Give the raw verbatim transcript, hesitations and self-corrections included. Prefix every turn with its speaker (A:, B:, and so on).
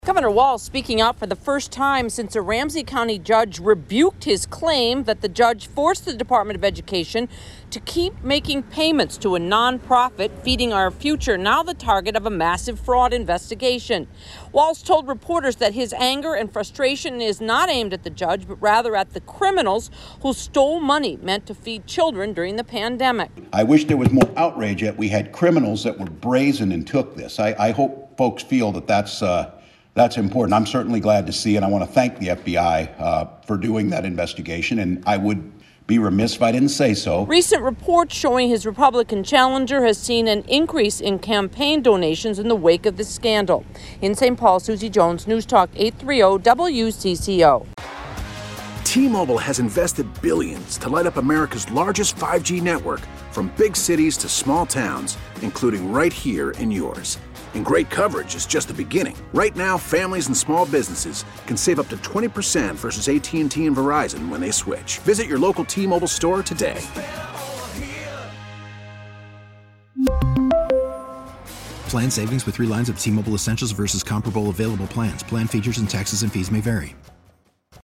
A: Governor Walz speaking out for the first time since a Ramsey County judge rebuked his claim that the judge forced the Department of Education to keep making payments to a nonprofit, Feeding Our Future, now the target of a massive fraud investigation. Walz told reporters that his anger and frustration is not aimed at the judge, but rather at the criminals who stole money meant to feed children during the pandemic.
B: I wish there was more outrage that we had criminals that were brazen and took this. I, I hope folks feel that that's uh, That's important. I'm certainly glad to see, and I want to thank the F B I uh, for doing that investigation, and I would be remiss if I didn't say so.
A: Recent reports showing his Republican challenger has seen an increase in campaign donations in the wake of the scandal. In Saint Paul, Susie Jones, News Talk eight thirty W C C O.
C: T-Mobile has invested billions to light up America's largest five G network, from big cities to small towns, including right here in yours. And great coverage is just the beginning. Right now, families and small businesses can save up to twenty percent versus A T and T and Verizon when they switch. Visit your local T-Mobile store today.
D: Plan savings with three lines of T-Mobile Essentials versus comparable available plans. Plan features and taxes and fees may vary.